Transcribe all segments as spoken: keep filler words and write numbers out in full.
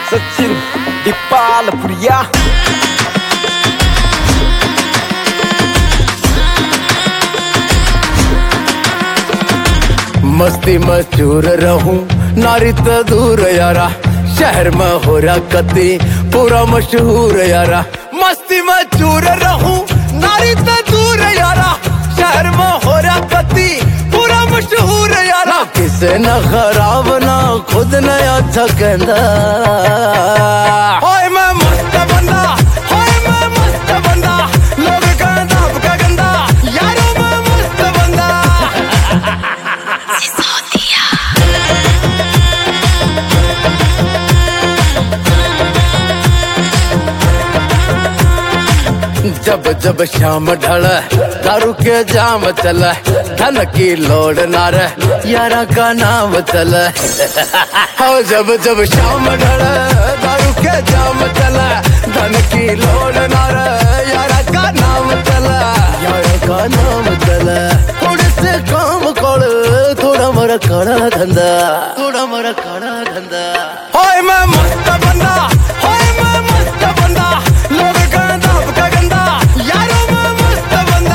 सचिन दीपालपुरिया। मस्ती में चूर रहूं नारी तो दूर यारा, शहर में हो रहा कती पूरा मशहूर यारा। मस्ती में चूर रहूं नारी तो दूर यारा, शहर में हो रहा कती पूरा मशहूर यारा। किसे न खराब ना खुद न अच्छा कहंदा, होए मैं मस्त बंदा, होए मैं मस्त बंदा, लोग कहंदा आपका गंदा, यारो मैं मस्त बंदा। जब जब शाम ढले दारू के जाम चले, धन की लोड ना रहे यारा का नाम चले। हाँ जब जब शाम ढले दारू के जाम चले, धन की लोड ना रहे यारा का नाम चले, यारा का नाम चले। थोड़े से काम कर थोड़ा मरा कड़ा धंधा, थोड़ा मरा कड़ा धंधा। होए मैं मस्त बंदा, होए मैं मस्त बंदा, लोग कहंदा आपका गंदा, यारो मैं मस्त बंदा।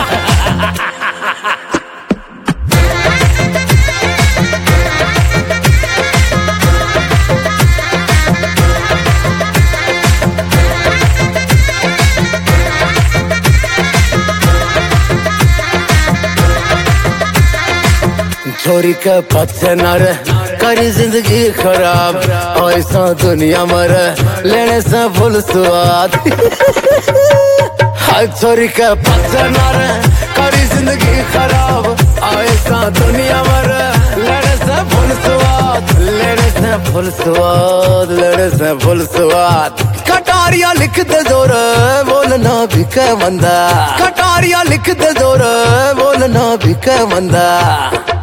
छोरी के पत्ते न रहे करी जिंदगी खराब, ऐसा दुनिया में रहे लेने से फुल स्वाद। हर छोरी के पत्ते न रहे करी जिंदगी खराब, ऐसा दुनिया में रहे लेने से फुल स्वाद, लेने से फुल स्वाद, लेने से फुल स्वाद। कटारिया लिख दे जोर बोलना भी के मंदा, कटारिया लिख दे जोर बोलना भी के मंदा।